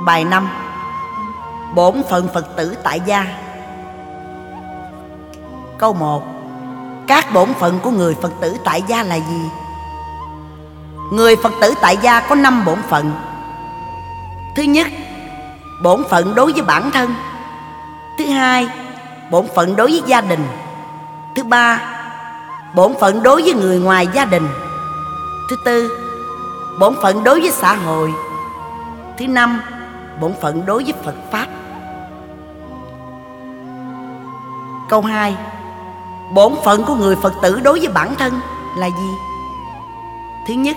Bài 5. Bổn phận Phật tử tại gia. Câu 1. Các bổn phận của người Phật tử tại gia là gì? Người Phật tử tại gia có 5 bổn phận. Thứ nhất, bổn phận đối với bản thân. Thứ hai, bổn phận đối với gia đình. Thứ ba, bổn phận đối với người ngoài gia đình. Thứ tư, bổn phận đối với xã hội. Thứ năm, bổn phận đối với Phật Pháp. Câu 2. Bổn phận của người Phật tử đối với bản thân là gì? Thứ nhất,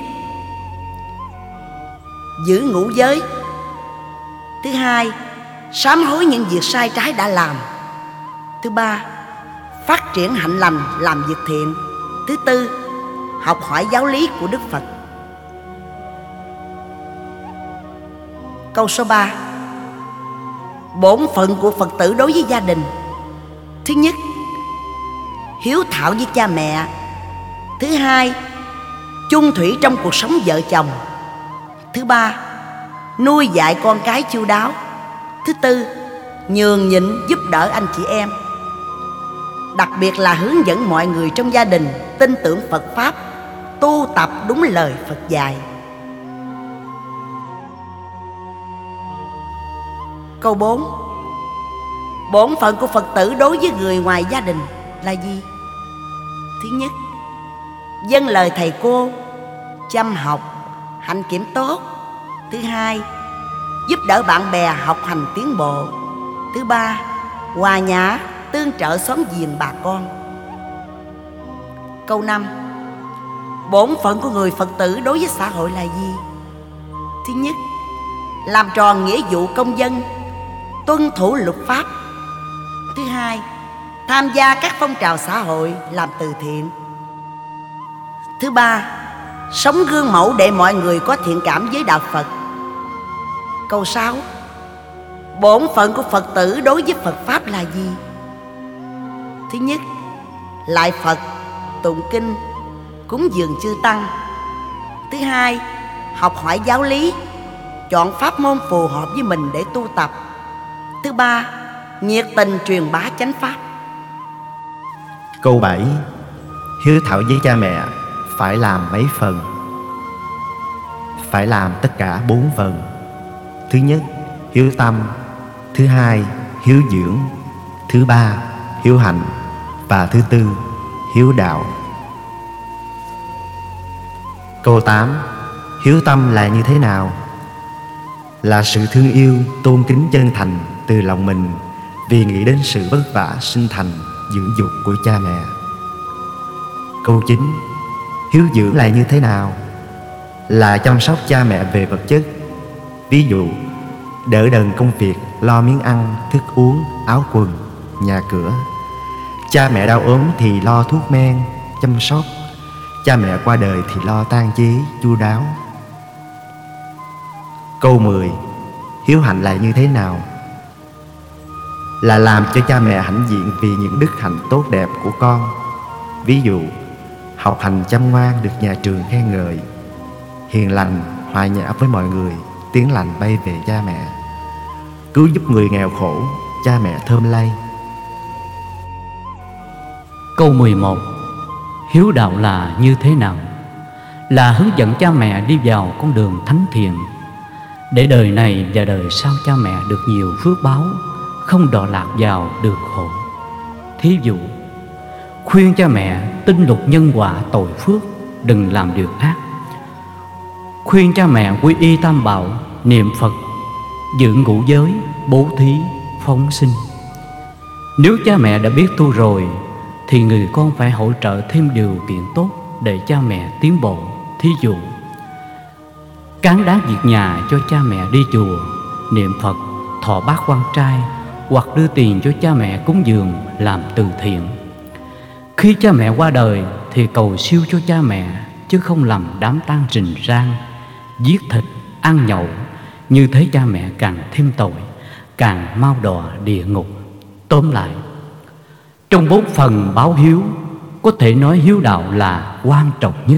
giữ ngũ giới. Thứ hai, sám hối những việc sai trái đã làm. Thứ ba, phát triển hạnh lành, làm việc thiện. Thứ tư, học hỏi giáo lý của Đức Phật. Câu số 3. Bổn phận của Phật tử đối với gia đình. Thứ nhất, hiếu thảo với cha mẹ. Thứ hai, chung thủy trong cuộc sống vợ chồng. Thứ ba, nuôi dạy con cái chu đáo. Thứ tư, nhường nhịn giúp đỡ anh chị em. Đặc biệt là hướng dẫn mọi người trong gia đình tin tưởng Phật Pháp, tu tập đúng lời Phật dạy. Câu 4. Bổn phận của Phật tử đối với người ngoài gia đình là gì? Thứ nhất, vâng lời thầy cô, chăm học, hạnh kiểm tốt. Thứ hai, giúp đỡ bạn bè học hành tiến bộ. Thứ ba, hòa nhã, tương trợ xóm giềng bà con. Câu 5. Bổn phận của người Phật tử đối với xã hội là gì? Thứ nhất, làm tròn nghĩa vụ công dân, tuân thủ luật pháp. Thứ hai, tham gia các phong trào xã hội, làm từ thiện. Thứ ba, sống gương mẫu để mọi người có thiện cảm với đạo Phật. Câu 6. Bổn phận của Phật tử đối với Phật Pháp là gì? Thứ nhất, lại Phật, tụng kinh, cúng dường chư tăng. Thứ hai, học hỏi giáo lý, chọn pháp môn phù hợp với mình để tu tập. Thứ ba, nhiệt tình truyền bá chánh pháp. Câu 7. Hiếu thảo với cha mẹ phải làm mấy phần? Phải làm tất cả 4 phần. Thứ nhất, hiếu tâm. Thứ hai, hiếu dưỡng. Thứ ba, hiếu hạnh. Và thứ tư, hiếu đạo. Câu 8. Hiếu tâm là như thế nào? Là sự thương yêu, tôn kính chân thành từ lòng mình vì nghĩ đến sự vất vả sinh thành, dưỡng dục của cha mẹ. Câu 9. Hiếu dưỡng là như thế nào? Là chăm sóc cha mẹ về vật chất. Ví dụ, đỡ đần công việc, lo miếng ăn, thức uống, áo quần, nhà cửa. Cha mẹ đau ốm thì lo thuốc men, chăm sóc. Cha mẹ qua đời thì lo tang chí, chu đáo. Câu 10. Hiếu hạnh là như thế nào? Là làm cho cha mẹ hãnh diện vì những đức hạnh tốt đẹp của con. Ví dụ, học hành chăm ngoan được nhà trường khen ngợi, hiền lành, hòa nhã với mọi người, tiếng lành bay về cha mẹ, cứu giúp người nghèo khổ, cha mẹ thơm lây. Câu 11. Hiếu đạo là như thế nào? Là hướng dẫn cha mẹ đi vào con đường thánh thiện, để đời này và đời sau cha mẹ được nhiều phước báo, không đọa lạc vào đường khổ. Thí dụ, khuyên cha mẹ tin luật nhân quả tội phước, đừng làm điều ác. Khuyên cha mẹ quy y tam bảo, niệm Phật, giữ ngũ giới, bố thí, phóng sinh. Nếu cha mẹ đã biết tu rồi thì người con phải hỗ trợ thêm điều kiện tốt để cha mẹ tiến bộ. Thí dụ, cán đáng việc nhà cho cha mẹ đi chùa, niệm Phật, thọ bát quan trai, hoặc đưa tiền cho cha mẹ cúng dường, làm từ thiện. Khi cha mẹ qua đời thì cầu siêu cho cha mẹ, chứ không làm đám tang rình rang, giết thịt, ăn nhậu. Như thế cha mẹ càng thêm tội, càng mau đọa địa ngục. Tóm lại, trong 4 phần báo hiếu, có thể nói hiếu đạo là quan trọng nhất.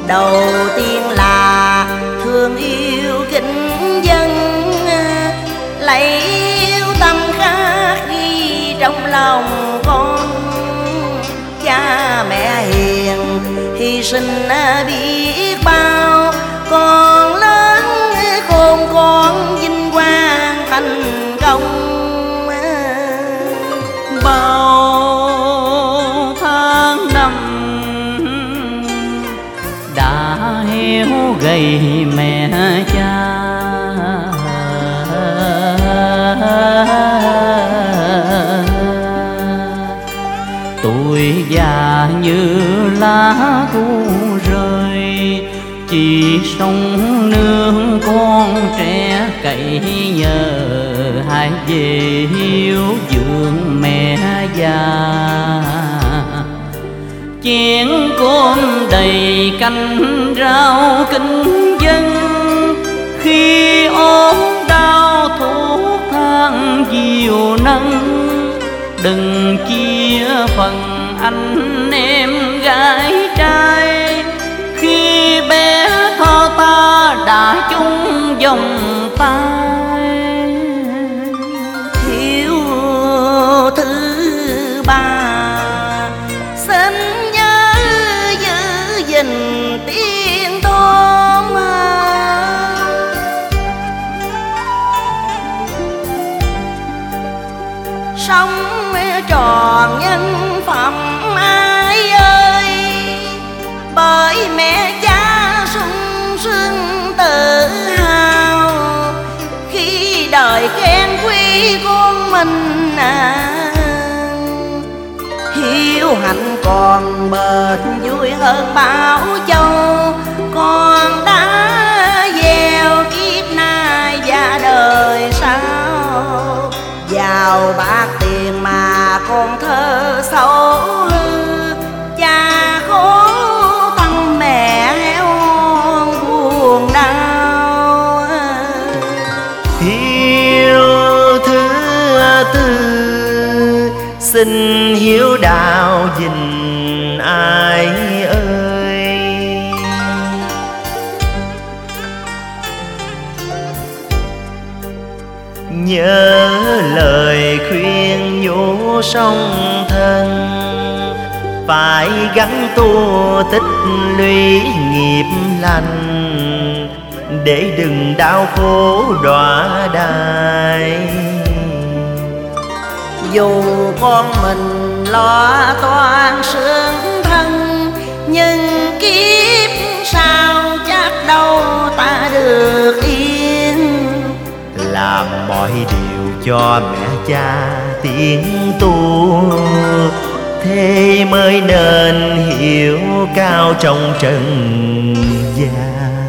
Đầu tiên là thương yêu kính dân, lấy yêu tâm khắc ghi trong lòng con. Cha mẹ hiền hy sinh biết bao, con lớn khôn con vinh quang thành công. Bao tháng năm đã héo gầy mẹ cha, tuổi già như lá thu rơi, chỉ sống nương con trẻ cậy nhờ, hãy về hiếu dưỡng mẹ già. Chén cơm đầy canh rau kính dân, khi ốm đau thuốc thang dìu nâng. Đừng chia phần anh em gái trai, khi bé thơ ta đã chung vòng tay. Hiếu thứ ba xin nhớ giữ gìn tiếng tôn, sống tròn nhân phẩm ai ơi. Bởi mẹ cha sung sướng tự hào, khi đời khen quý con mình hiếu hạnh còn bền vui hơn bão châu. Con đã gieo kiếp nay và đời sau, giàu bạc tiền mà con thơ xấu hư. Cha khổ tâm mẹ héo buồn đau. Hiếu thứ tư xin hiếu đạo gìn ai ơi. Nhớ lời khuyên nhủ song thân, phải gắn tu tích lũy nghiệp lành, để đừng đau khổ đọa đài. Dù con mình lo toan sướng thân, nhưng kiếp sau chắc đâu ta được yên. Làm mọi điều cho mẹ cha tiến tu, thế mới nên hiểu cao trong trần gian.